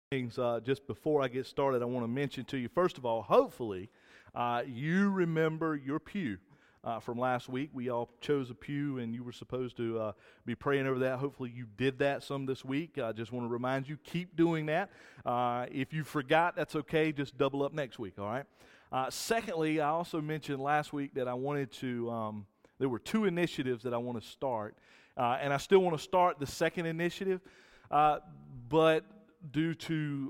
Things just before I get started, I want to mention to you, first of all, hopefully you remember your pew from last week. We all chose a pew, and you were supposed to be praying over that. Hopefully you did that some this week. I just want to remind you, keep doing that. If you forgot, that's okay. Just double up next week, all right? Secondly, I also mentioned last week that I wanted to, there were two initiatives that I want to start, and I still want to start the second initiative, but due to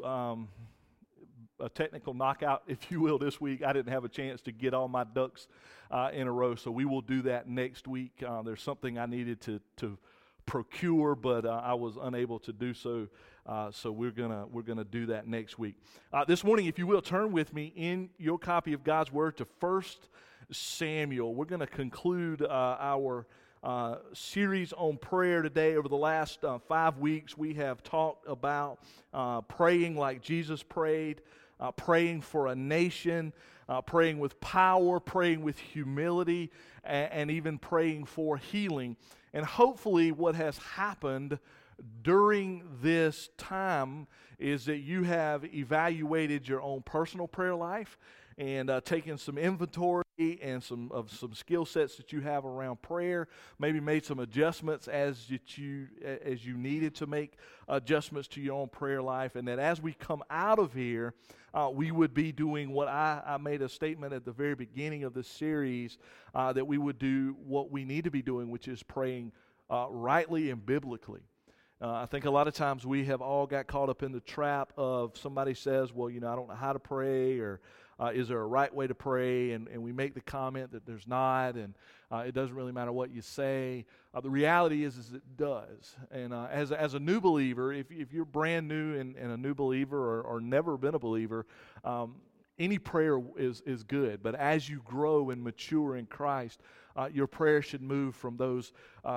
a technical knockout, if you will, this week, I didn't have a chance to get all my ducks in a row, so we will do that next week. There's something I needed to procure, but I was unable to do so, so we're gonna do that next week. This morning, if you will, turn with me in your copy of God's Word to 1 Samuel. We're going to conclude our series on prayer today. Over the last 5 weeks, we have talked about praying like Jesus prayed, praying for a nation, praying with power, praying with humility, and even praying for healing. And hopefully what has happened during this time is that you have evaluated your own personal prayer life and taken some inventory and some skill sets that you have around prayer, maybe made some adjustments as you needed to make adjustments to your own prayer life, and that as we come out of here, we would be doing what I made a statement at the very beginning of this series, that we would do what we need to be doing, which is praying rightly and biblically. I think a lot of times we have all got caught up in the trap of somebody says, well, I don't know how to pray, or is there a right way to pray? And we make the comment that there's not, and it doesn't really matter what you say. The reality is it does. And as a new believer, if you're brand new and a new believer or never been a believer, any prayer is good. But as you grow and mature in Christ, your prayer should move from those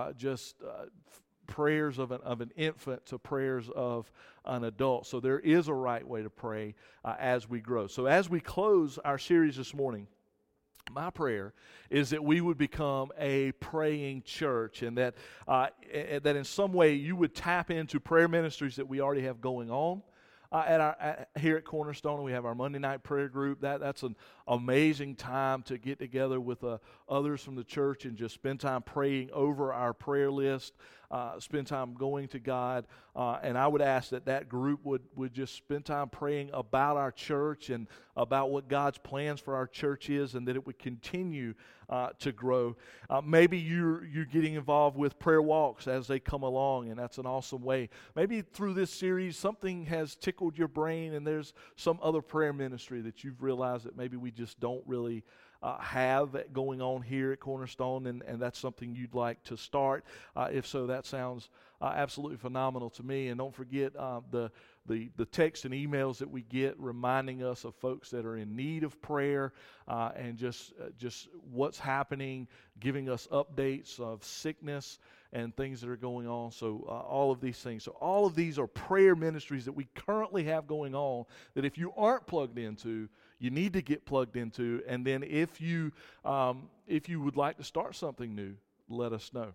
prayers of an infant to prayers of an adult. So there is a right way to pray as we grow. So as we close our series this morning, my prayer is that we would become a praying church, and that in some way you would tap into prayer ministries that we already have going on. Here at Cornerstone, we have our Monday night prayer group. That's an amazing time to get together with others from the church and just spend time praying over our prayer list, spend time going to God. And I would ask that group would just spend time praying about our church and about what God's plans for our church is, and that it would continue to grow. Maybe you're getting involved with prayer walks as they come along, and that's an awesome way. Maybe through this series something has tickled your brain, and there's some other prayer ministry that you've realized that maybe we just don't really have going on here at Cornerstone, and that's something you'd like to start. If so, that sounds absolutely phenomenal to me. And don't forget the texts and emails that we get reminding us of folks that are in need of prayer, and just what's happening, giving us updates of sickness and things that are going on. So all of these things. So all of these are prayer ministries that we currently have going on that if you aren't plugged into, you need to get plugged into. And then if you would like to start something new, let us know.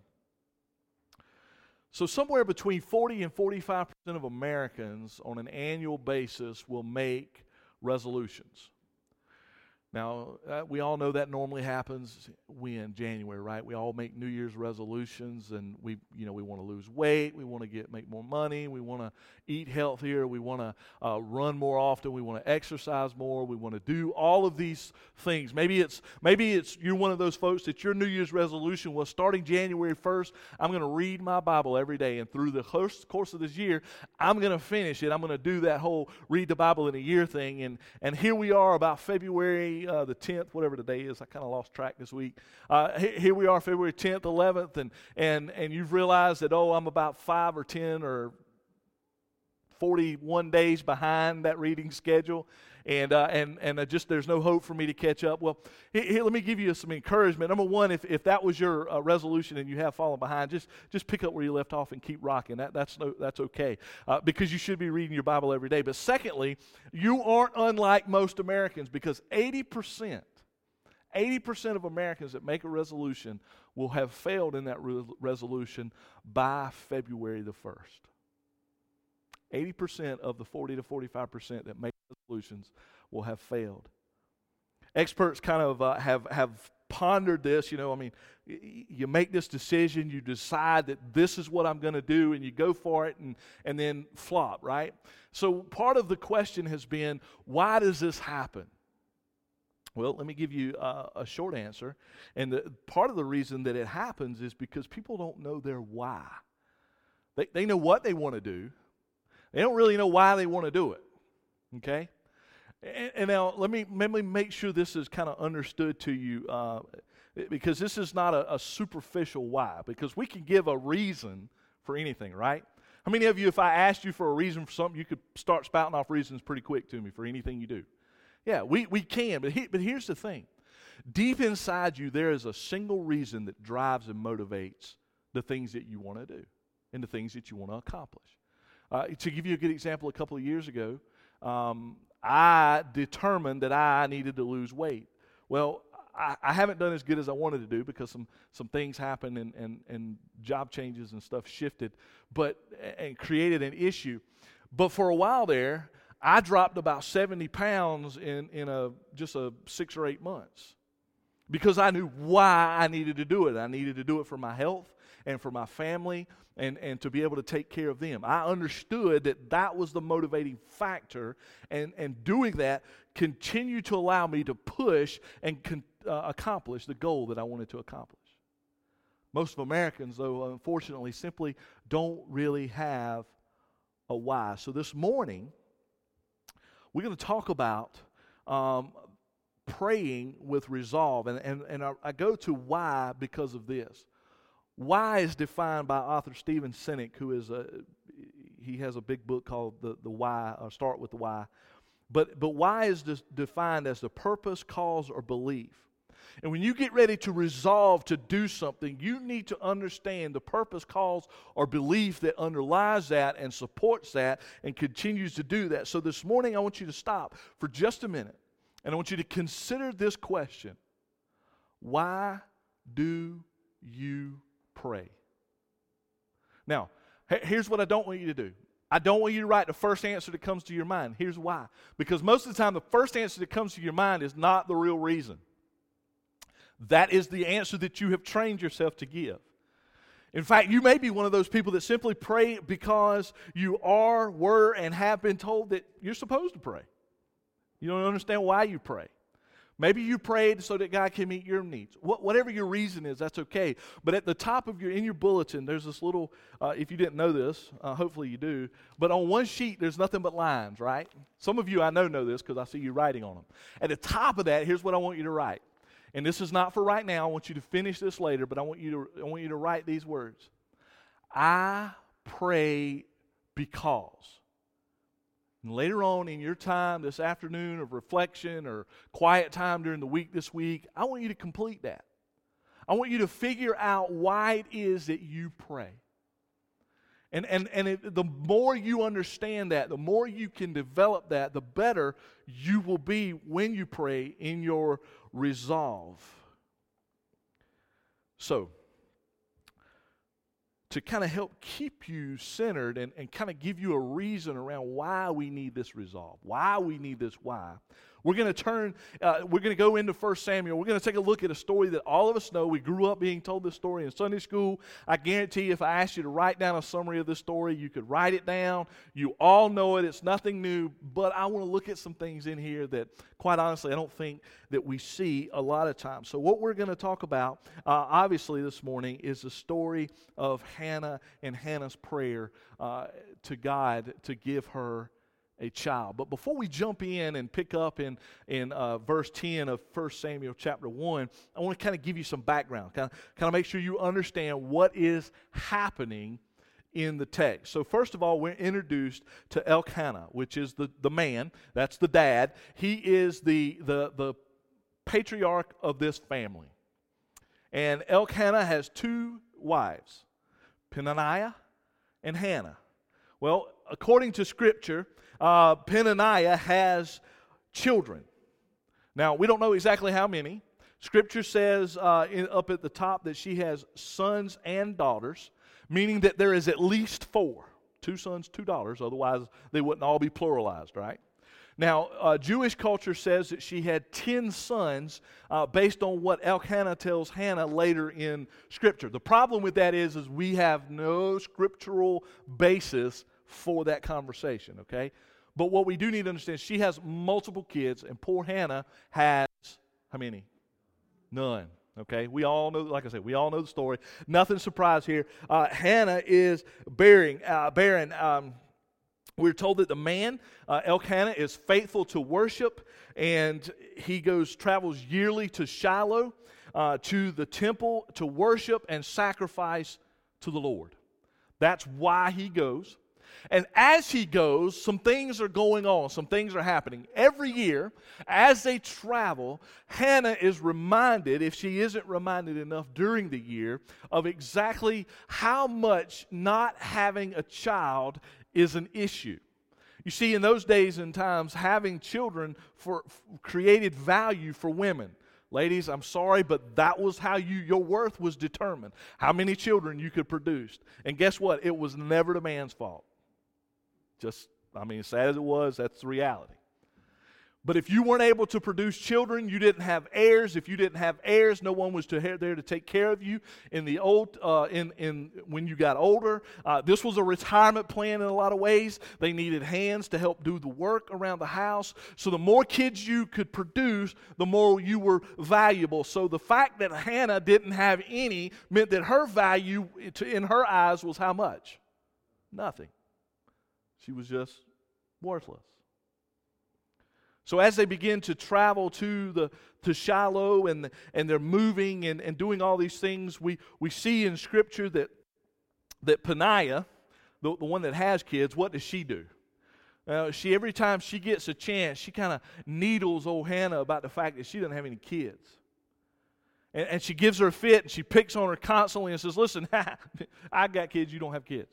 So somewhere between 40 and 45% of Americans on an annual basis will make resolutions. Now, we all know that normally happens in January, right? We all make New Year's resolutions, and we want to lose weight, we want to make more money, we want to eat healthier, we want to run more often, we want to exercise more, we want to do all of these things. Maybe it's you're one of those folks that your New Year's resolution was starting January 1st, I'm going to read my Bible every day, and through the course of this year, I'm going to finish it. I'm going to do that whole read the Bible in a year thing, and here we are about February the 10th, whatever the day is. I kind of lost track this week. Here we are, February 10th, 11th, and you've realized that, I'm about 5 or 10 or 41 days behind that reading schedule, and just there's no hope for me to catch up. Well, here, let me give you some encouragement. Number one, if that was your resolution and you have fallen behind, just pick up where you left off and keep rocking. That's okay, because you should be reading your Bible every day. But secondly, you aren't unlike most Americans, because 80% of Americans that make a resolution will have failed in that resolution by February the 1st. 80% of the 40 to 45% that make resolutions will have failed. Experts kind of have pondered this. You make this decision, you decide that this is what I'm going to do, and you go for it, and then flop, right? So part of the question has been, why does this happen? Well, let me give you a short answer. And part of the reason that it happens is because people don't know their why. They know what they want to do. They don't really know why they want to do it. Okay? And now let me make sure this is kind of understood to you, because this is not a superficial why, because we can give a reason for anything, right? How many of you, if I asked you for a reason for something, you could start spouting off reasons pretty quick to me for anything you do? Yeah, we can, but here's the thing. Deep inside you, there is a single reason that drives and motivates the things that you want to do and the things that you want to accomplish. To give you a good example, a couple of years ago, I determined that I needed to lose weight. Well, I haven't done as good as I wanted to do because some things happened and job changes and stuff shifted, and created an issue. But for a while there, I dropped about 70 pounds in just 6 or 8 months because I knew why I needed to do it. I needed to do it for my health and for my family and to be able to take care of them. I understood that was the motivating factor, and doing that continued to allow me to push and accomplish the goal that I wanted to accomplish. Most of Americans, though, unfortunately, simply don't really have a why. So this morning, we're going to talk about praying with resolve. And I go to why because of this. Why is defined by author Stephen Sinek, who he has a big book called The Why, or Start with the Why. But why is defined as the purpose, cause, or belief. And when you get ready to resolve to do something, you need to understand the purpose, cause, or belief that underlies that and supports that and continues to do that. So this morning I want you to stop for just a minute, and I want you to consider this question. Why do you pray? Now, here's what I don't want you to do. I don't want you to write the first answer that comes to your mind. Here's why. Because most of the time, the first answer that comes to your mind is not the real reason. That is the answer that you have trained yourself to give. In fact, you may be one of those people that simply pray because you were, and have been told that you're supposed to pray. You don't understand why you pray. Maybe you prayed so that God can meet your needs. Whatever your reason is, that's okay. But at the top of in your bulletin, there's this little, if you didn't know this, hopefully you do, but on one sheet, there's nothing but lines, right? Some of you I know this because I see you writing on them. At the top of that, here's what I want you to write. And this is not for right now. I want you to finish this later, but I want you to write these words. I pray because. And later on in your time this afternoon of reflection or quiet time during the week this week, I want you to complete that. I want you to figure out why it is that you pray. The more you understand that, the more you can develop that, the better you will be when you pray in your resolve. So, to kind of help keep you centered and kind of give you a reason around why we need this resolve, why we need this why, we're going to go into 1 Samuel. We're going to take a look at a story that all of us know. We grew up being told this story in Sunday school. I guarantee you, if I asked you to write down a summary of this story, you could write it down. You all know it. It's nothing new. But I want to look at some things in here that, quite honestly, I don't think that we see a lot of times. So what we're going to talk about, obviously, this morning is the story of Hannah and Hannah's prayer to God to give her a child. But before we jump in and pick up in verse 10 of 1 Samuel chapter 1, I want to kind of give you some background, kind of make sure you understand what is happening in the text. So first of all, we're introduced to Elkanah, which is the man, that's the dad. He is the patriarch of this family. And Elkanah has 2 wives, Peninnah and Hannah. Well, according to Scripture, Peninnah has children. Now, we don't know exactly how many. Scripture says up at the top that she has sons and daughters, meaning that there is at least 4. 2 sons, $2. Otherwise, they wouldn't all be pluralized, right? Now, Jewish culture says that she had 10 sons based on what Elkanah tells Hannah later in Scripture. The problem with that is we have no scriptural basis for that conversation, okay? But what we do need to understand, she has multiple kids, and poor Hannah has, how many? None, okay? We all know, like I said, we all know the story. Nothing surprised here. Hannah is barren. We're told that the man, Elkanah, is faithful to worship, and he travels yearly to Shiloh, to the temple, to worship and sacrifice to the Lord. That's why he goes. And as he goes, some things are going on, some things are happening. Every year, as they travel, Hannah is reminded, if she isn't reminded enough during the year, of exactly how much not having a child is an issue. You see, in those days and times, having children created value for women. Ladies, I'm sorry, but that was how your worth was determined, how many children you could produce. And guess what? It was never the man's fault. As sad as it was, that's the reality. But if you weren't able to produce children, you didn't have heirs. If you didn't have heirs, no one was there to take care of you in the when you got older. This was a retirement plan in a lot of ways. They needed hands to help do the work around the house. So the more kids you could produce, the more you were valuable. So the fact that Hannah didn't have any meant that her value in her eyes was how much? Nothing. She was just worthless. So as they begin to travel to Shiloh and they're moving and doing all these things, we see in Scripture that Peninnah, the one that has kids, what does she do? Every time she gets a chance, she kind of needles old Hannah about the fact that she doesn't have any kids. And she gives her a fit and she picks on her constantly and says, listen, I got kids, you don't have kids.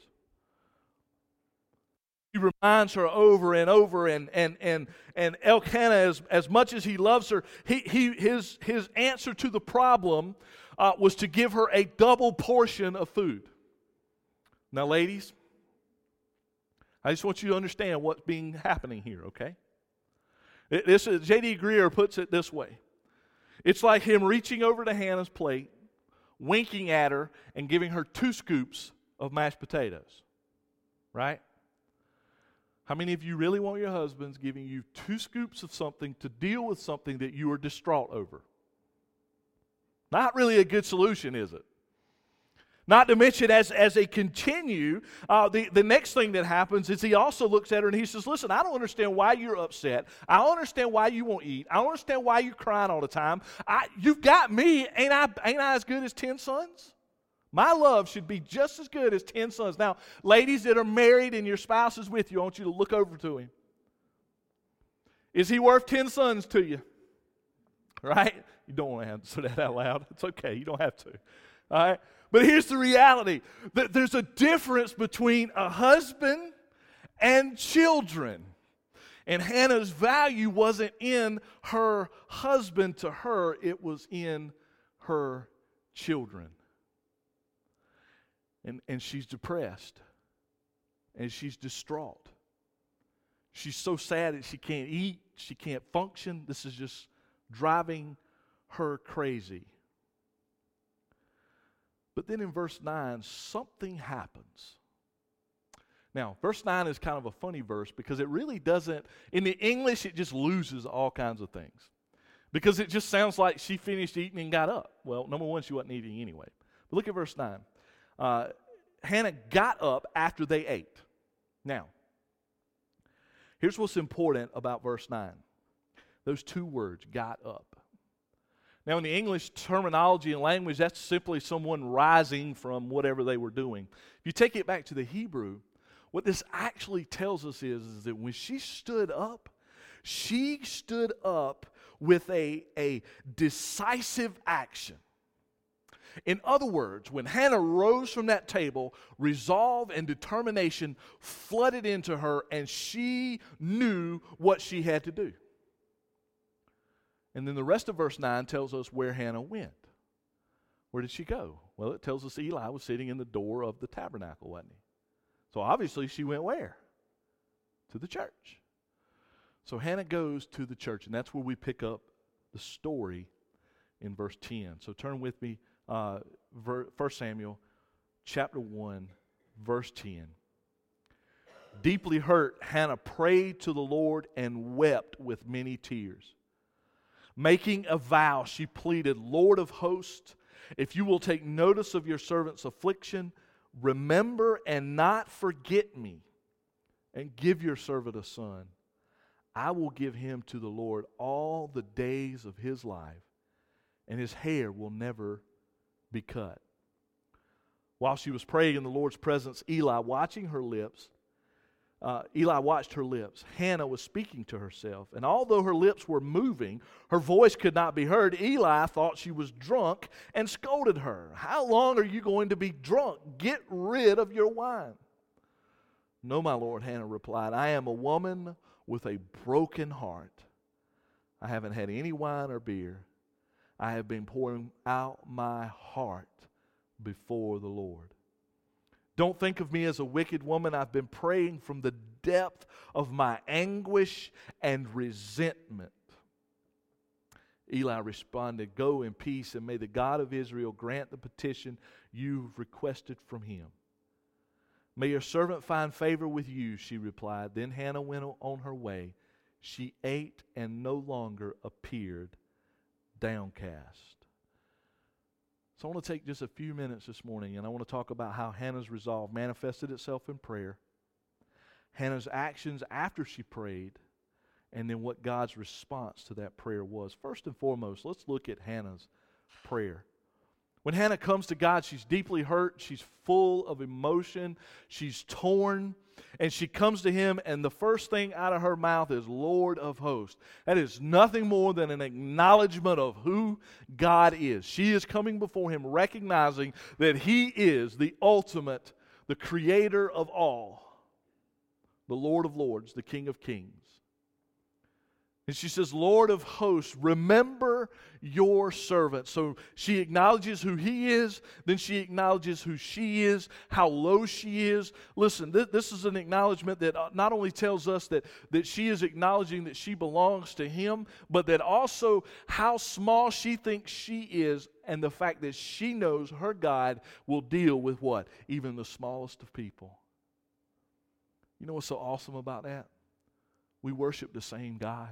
He reminds her over and over, and Elkanah, as much as he loves her, his answer to the problem was to give her a double portion of food. Now, ladies, I just want you to understand what's happening here, okay? J.D. Greear puts it this way. It's like him reaching over to Hannah's plate, winking at her, and giving her 2 scoops of mashed potatoes, right? How many of you really want your husbands giving you 2 scoops of something to deal with something that you are distraught over? Not really a good solution, is it? Not to mention, as they continue, the next thing that happens is he also looks at her and he says, listen, I don't understand why you're upset. I don't understand why you won't eat. I don't understand why you're crying all the time. You've got me. Ain't I as good as 10 sons? My love should be just as good as 10 sons. Now, ladies that are married and your spouse is with you, I want you to look over to him. Is he worth 10 sons to you? Right? You don't want to answer that out loud. It's okay. You don't have to. All right? But here's the reality. There's a difference between a husband and children. And Hannah's value wasn't in her husband to her. It was in her children. And she's depressed. And she's distraught. She's so sad that she can't eat. She can't function. This is just driving her crazy. But then in verse 9, something happens. Now, verse 9 is kind of a funny verse because it really doesn't, in the English, it just loses all kinds of things. Because it just sounds like she finished eating and got up. Well, number one, she wasn't eating anyway. But look at verse 9. Hannah got up after they ate. Now, here's what's important about verse 9. Those 2 words, got up. Now, in the English terminology and language, that's simply someone rising from whatever they were doing. If you take it back to the Hebrew, what this actually tells us is that when she stood up with a decisive action. In other words, when Hannah rose from that table, resolve and determination flooded into her, and she knew what she had to do. And then the rest of verse 9 tells us where Hannah went. Where did she go? Well, it tells us Eli was sitting in the door of the tabernacle, wasn't he? So obviously she went where? To the church. So Hannah goes to the church, and that's where we pick up the story in verse 10. So turn with me, 1 Samuel chapter 1, verse 10. Deeply hurt, Hannah prayed to the Lord and wept with many tears. Making a vow, she pleaded, Lord of hosts, if you will take notice of your servant's affliction, remember and not forget me, and give your servant a son. I will give him to the Lord all the days of his life, and his hair will never be cut. While she was praying in the Lord's presence, Eli watched her lips. Hannah was speaking to herself, and although her lips were moving, her voice could not be heard. Eli thought she was drunk and scolded her. How long are you going to be drunk? Get rid of your wine. No, my Lord, Hannah replied, I am a woman with a broken heart. I haven't had any wine or beer. I have been pouring out my heart before the Lord. Don't think of me as a wicked woman. I've been praying from the depth of my anguish and resentment. Eli responded, Go in peace, and may the God of Israel grant the petition you've requested from him. May your servant find favor with you, she replied. Then Hannah went on her way. She ate and no longer appeared downcast. So I want to take just a few minutes this morning, and I want to talk about how Hannah's resolve manifested itself in prayer, Hannah's actions after she prayed, and then what God's response to that prayer was. First and foremost, let's look at Hannah's prayer. When Hannah comes to God, she's deeply hurt, she's full of emotion, she's torn, and she comes to him, and the first thing out of her mouth is Lord of hosts. That is nothing more than an acknowledgement of who God is. She is coming before him recognizing that he is the ultimate, the creator of all, the Lord of lords, the King of kings. And she says, Lord of hosts, remember your servant. So she acknowledges who he is, then she acknowledges who she is, how low she is. Listen, this is an acknowledgement that not only tells us that she is acknowledging that she belongs to him, but that also how small she thinks she is, and the fact that she knows her God will deal with what? Even the smallest of people. You know what's so awesome about that? We worship the same God.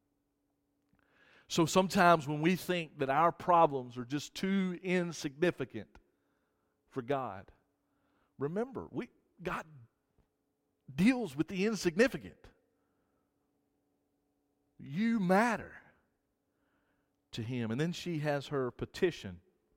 So sometimes when we think that our problems are just too insignificant for God, remember, God deals with the insignificant. You matter to him. And then she has her petition.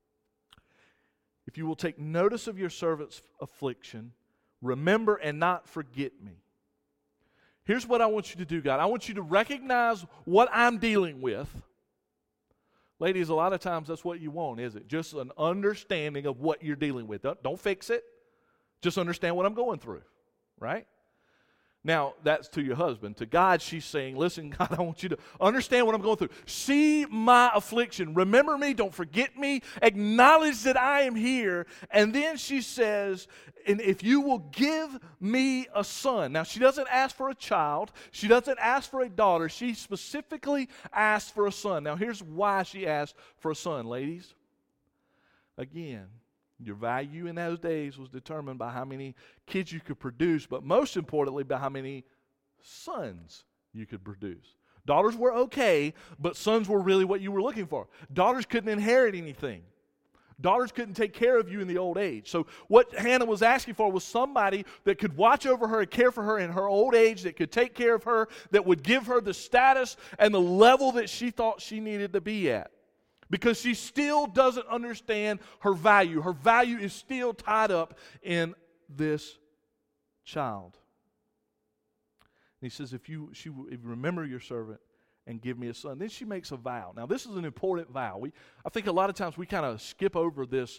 If you will take notice of your servant's affliction, remember and not forget me. Here's what I want you to do, God. I want you to recognize what I'm dealing with. Ladies, a lot of times that's what you want, is it? Just an understanding of what you're dealing with. Don't fix it. Just understand what I'm going through, right? Now, that's to your husband. To God, she's saying, listen, God, I want you to understand what I'm going through. See my affliction. Remember me. Don't forget me. Acknowledge that I am here. And then she says, and if you will give me a son. Now, she doesn't ask for a child. She doesn't ask for a daughter. She specifically asked for a son. Now, here's why she asked for a son, ladies. Again, your value in those days was determined by how many kids you could produce, but most importantly, by how many sons you could produce. Daughters were okay, but sons were really what you were looking for. Daughters couldn't inherit anything. Daughters couldn't take care of you in the old age. So what Hannah was asking for was somebody that could watch over her and care for her in her old age, that could take care of her, that would give her the status and the level that she thought she needed to be at. Because she still doesn't understand her value. Her value is still tied up in this child. And he says, if you remember your servant and give me a son. Then she makes a vow. Now, this is an important vow. I think a lot of times we kind of skip over this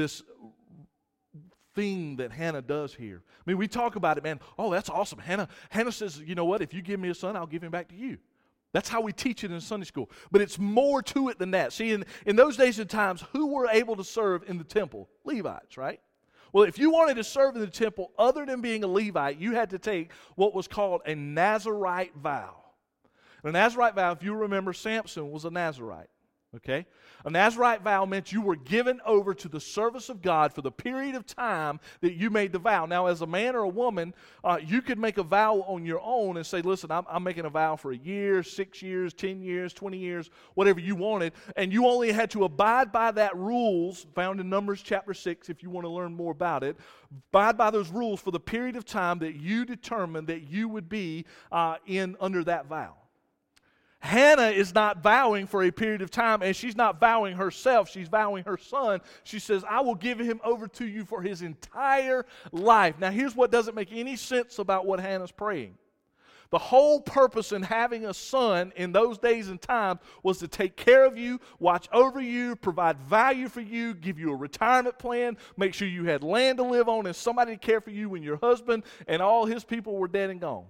thing that Hannah does here. I mean, we talk about it, man. Oh, that's awesome. Hannah says, you know what? If you give me a son, I'll give him back to you. That's how we teach it in Sunday school. But it's more to it than that. See, in those days and times, who were able to serve in the temple? Levites, right? Well, if you wanted to serve in the temple other than being a Levite, you had to take what was called a Nazirite vow. And a Nazirite vow, if you remember, Samson was a Nazirite. Okay? A Nazirite vow meant you were given over to the service of God for the period of time that you made the vow. Now, as a man or a woman, you could make a vow on your own and say, listen, I'm making a vow for a year, 6 years, 10 years, 20 years, whatever you wanted. And you only had to abide by that rules found in Numbers chapter 6 if you want to learn more about it. Abide by those rules for the period of time that you determined that you would be under that vow. Hannah is not vowing for a period of time, and she's not vowing herself. She's vowing her son. She says, I will give him over to you for his entire life. Now, here's what doesn't make any sense about what Hannah's praying. The whole purpose in having a son in those days and times was to take care of you, watch over you, provide value for you, give you a retirement plan, make sure you had land to live on and somebody to care for you when your husband and all his people were dead and gone.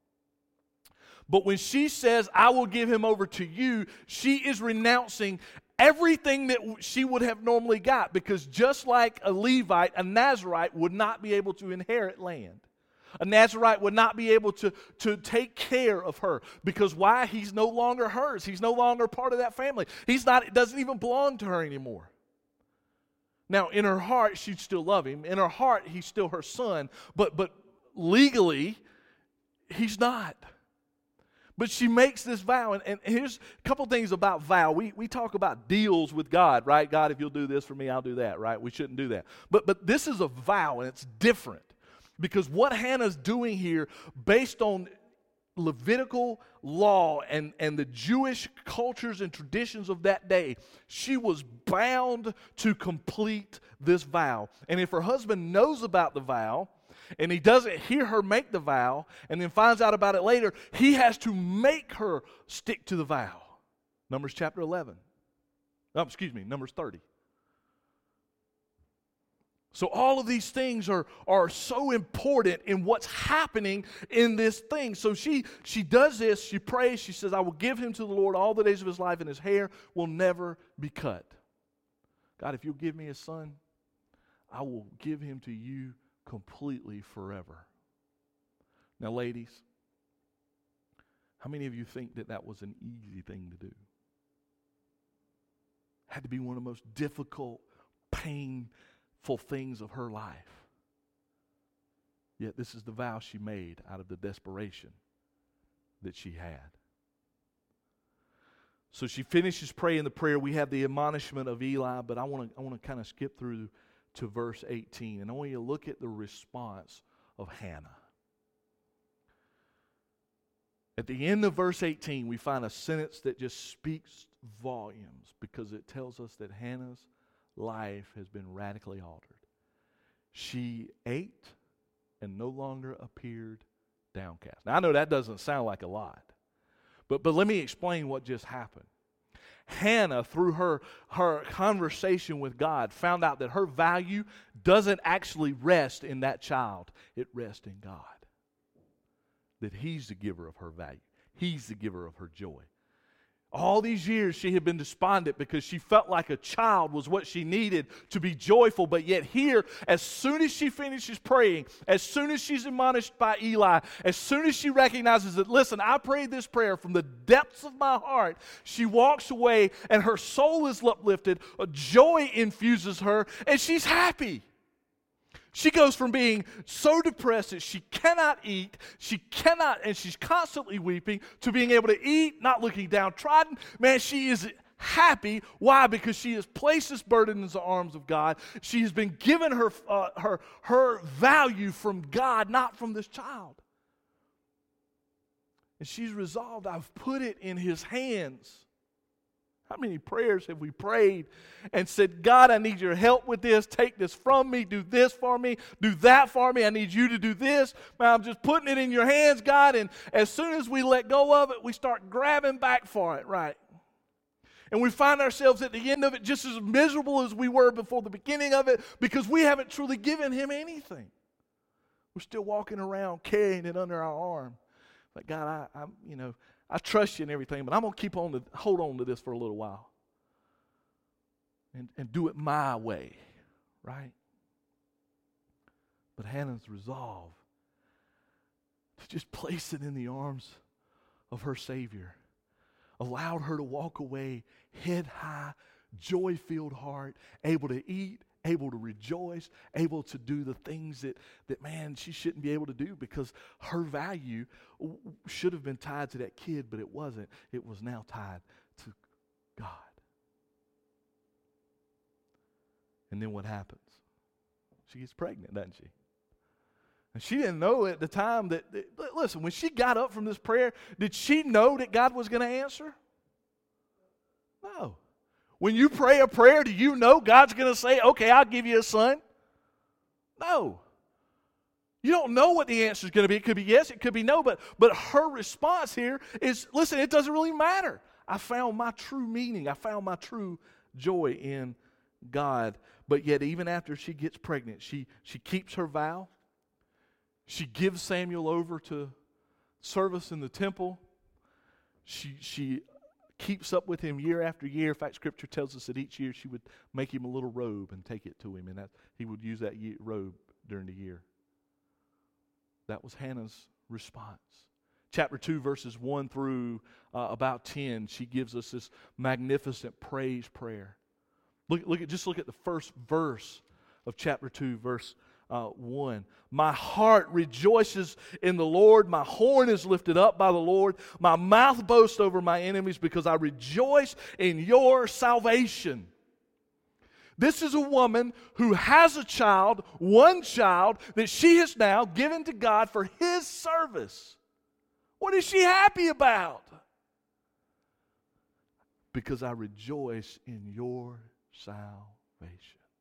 But when she says, I will give him over to you, she is renouncing everything that she would have normally got, because just like a Levite, a Nazirite would not be able to inherit land. A Nazirite would not be able to take care of her, because why? He's no longer hers. He's no longer part of that family. It doesn't even belong to her anymore. Now, in her heart, she'd still love him. In her heart, he's still her son, but legally, he's not. But she makes this vow, and here's a couple things about vow. We talk about deals with God, right? God, if you'll do this for me, I'll do that, right? We shouldn't do that. But this is a vow, and it's different. Because what Hannah's doing here, based on Levitical law and the Jewish cultures and traditions of that day, she was bound to complete this vow. And if her husband knows about the vow, and he doesn't hear her make the vow, and then finds out about it later, he has to make her stick to the vow. Numbers chapter 11. Numbers 30. So all of these things are so important in what's happening in this thing. So she does this, she prays, she says, I will give him to the Lord all the days of his life, and his hair will never be cut. God, if you'll give me a son, I will give him to you completely forever. Now, ladies, how many of you think that was an easy thing to do? Had to be one of the most difficult, painful things of her life. Yet this is the vow she made out of the desperation that she had. So she finishes praying the prayer. We have the admonishment of Eli, but I want to kind of skip through to verse 18. And I want you to look at the response of Hannah. At the end of verse 18, we find a sentence that just speaks volumes, because it tells us that Hannah's life has been radically altered. She ate and no longer appeared downcast. Now, I know that doesn't sound like a lot, but let me explain what just happened. Hannah, through her conversation with God, found out that her value doesn't actually rest in that child. It rests in God. That He's the giver of her value. He's the giver of her joy. All these years she had been despondent because she felt like a child was what she needed to be joyful. But yet here, as soon as she finishes praying, as soon as she's admonished by Eli, as soon as she recognizes that, listen, I prayed this prayer from the depths of my heart, she walks away and her soul is uplifted, a joy infuses her, and she's happy. She goes from being so depressed that she cannot eat, and she's constantly weeping, to being able to eat, not looking downtrodden. Man, she is happy. Why? Because she has placed this burden in the arms of God. She has been given her value from God, not from this child. And she's resolved, I've put it in His hands. How many prayers have we prayed and said, God, I need your help with this. Take this from me. Do this for me. Do that for me. I need you to do this. Man, I'm just putting it in your hands, God. And as soon as we let go of it, we start grabbing back for it, right? And we find ourselves at the end of it just as miserable as we were before the beginning of it, because we haven't truly given Him anything. We're still walking around carrying it under our arm. Like, God, I trust you and everything, but I'm going to hold on to this for a little while and do it my way, right? But Hannah's resolve to just place it in the arms of her Savior allowed her to walk away head high, joy-filled heart, able to eat, able to rejoice, able to do the things that man, she shouldn't be able to do because her value should have been tied to that kid, but it wasn't. It was now tied to God. And then what happens? She gets pregnant, doesn't she? And she didn't know at the time listen, when she got up from this prayer, did she know that God was going to answer? No. When you pray a prayer, do you know God's going to say, okay, I'll give you a son? No. You don't know what the answer is going to be. It could be yes, it could be no, but her response here is, listen, it doesn't really matter. I found my true meaning. I found my true joy in God. But yet, even after she gets pregnant, she keeps her vow. She gives Samuel over to service in the temple. She keeps up with him year after year. In fact, Scripture tells us that each year she would make him a little robe and take it to him, and he would use that robe during the year. That was Hannah's response. Chapter 2, verses 1 through about 10, she gives us this magnificent praise prayer. Look at the first verse of chapter 2, verse 1. My heart rejoices in the Lord. My horn is lifted up by the Lord. My mouth boasts over my enemies because I rejoice in your salvation. This is a woman who has a child, one child, that she has now given to God for His service. What is she happy about? Because I rejoice in your salvation.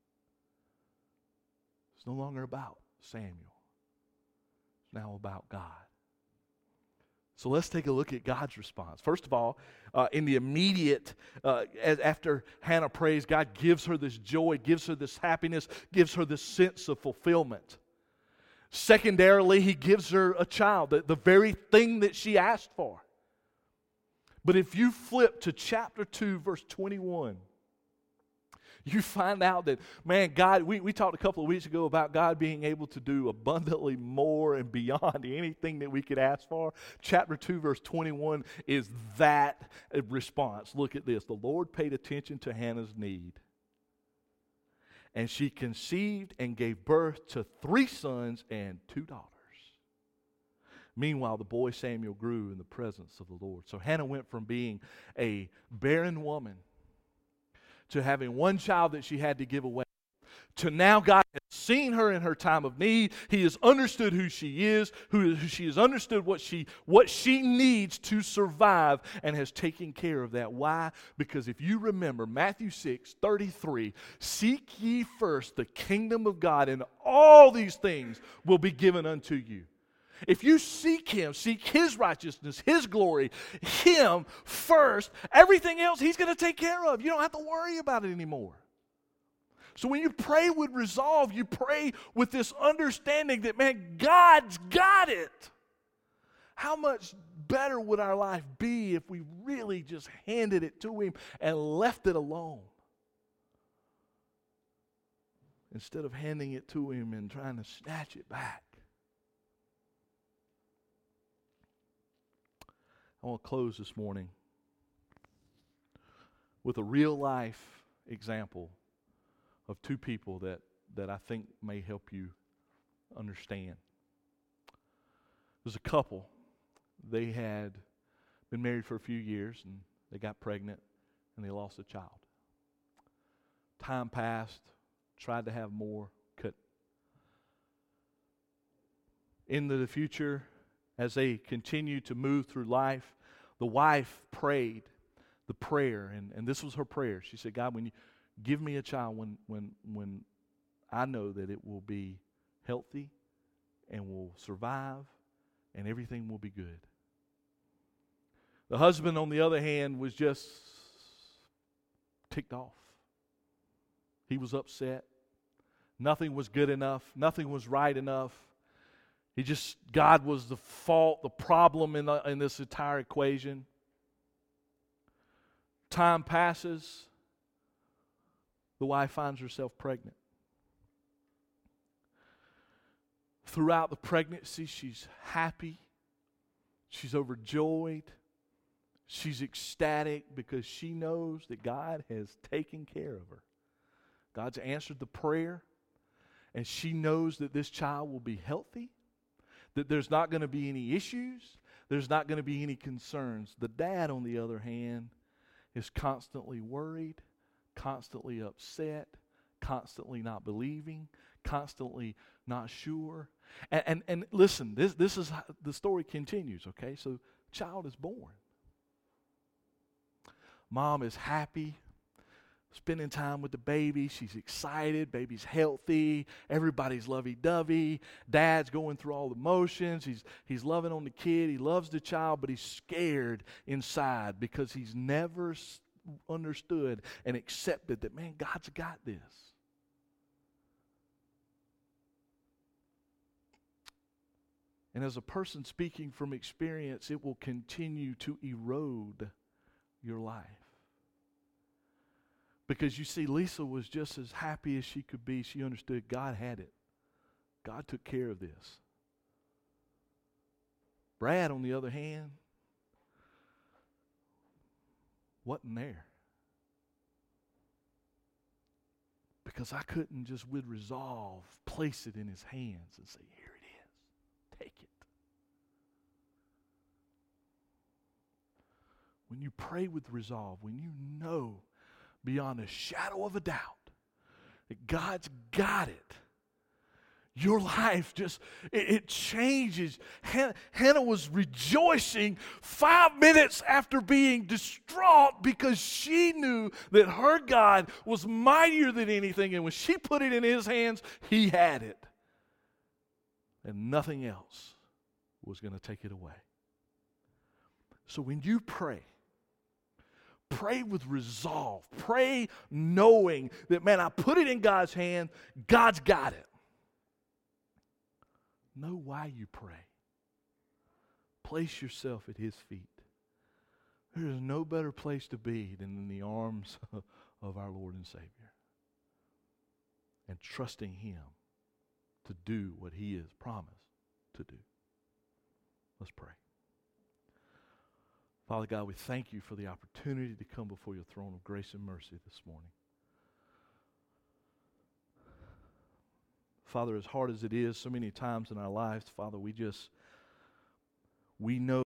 It's no longer about Samuel. It's now about God. So let's take a look at God's response. First of all, in the immediate, after Hannah prays, God gives her this joy, gives her this happiness, gives her this sense of fulfillment. Secondarily, He gives her a child, the very thing that she asked for. But if you flip to chapter 2, verse 21, you find out that, man, God, we talked a couple of weeks ago about God being able to do abundantly more and beyond anything that we could ask for. Chapter 2, verse 21 is that response. Look at this. The Lord paid attention to Hannah's need, and she conceived and gave birth to 3 sons and 2 daughters. Meanwhile, the boy Samuel grew in the presence of the Lord. So Hannah went from being a barren woman to having one child that she had to give away, to now God has seen her in her time of need. He has understood who she is, who she has understood what she needs to survive, and has taken care of that. Why? Because if you remember Matthew 6:33, seek ye first the kingdom of God, and all these things will be given unto you. If you seek Him, seek His righteousness, His glory, Him first, everything else He's going to take care of. You don't have to worry about it anymore. So when you pray with resolve, you pray with this understanding that, man, God's got it. How much better would our life be if we really just handed it to Him and left it alone? Instead of handing it to Him and trying to snatch it back. I want to close this morning with a real life example of 2 people that I think may help you understand. There's a couple. They had been married for a few years, and they got pregnant, and they lost a child. Time passed, tried to have more, couldn't. Into the future, as they continued to move through life, the wife prayed the prayer, and this was her prayer. She said, God, when you give me a child, when I know that it will be healthy and will survive and everything will be good. The husband, on the other hand, was just ticked off. He was upset. Nothing was good enough. Nothing was right enough. God was the fault, the problem in this entire equation. Time passes. The wife finds herself pregnant. throughout the pregnancy, she's happy. She's overjoyed. She's ecstatic because she knows that God has taken care of her. God's answered the prayer, and she knows that this child will be healthy, that there's not going to be any issues, there's not going to be any concerns. The dad, on the other hand, is constantly worried, constantly upset, constantly not believing, constantly not sure. And listen, this is how the story continues, okay? So child is born. Mom is happy, spending time with the baby. She's excited. Baby's healthy. Everybody's lovey-dovey. Dad's going through all the motions. He's loving on the kid. He loves the child, but he's scared inside because he's never understood and accepted that, man, God's got this. And as a person speaking from experience, it will continue to erode your life. Because you see, Lisa was just as happy as she could be. She understood God had it. God took care of this. Brad, on the other hand, wasn't there. Because I couldn't just with resolve place it in his hands and say, here it is. Take it. When you pray with resolve, when you know beyond a shadow of a doubt that God's got it, your life just, it changes. Hannah was rejoicing 5 minutes after being distraught because she knew that her God was mightier than anything, and when she put it in his hands, he had it. And nothing else was going to take it away. So when you pray with resolve. Pray knowing that, man, I put it in God's hand. God's got it. Know why you pray. Place yourself at his feet. There is no better place to be than in the arms of our Lord and Savior. And trusting him to do what he has promised to do. Let's pray. Father God, we thank you for the opportunity to come before your throne of grace and mercy this morning. Father, as hard as it is so many times in our lives, Father, we know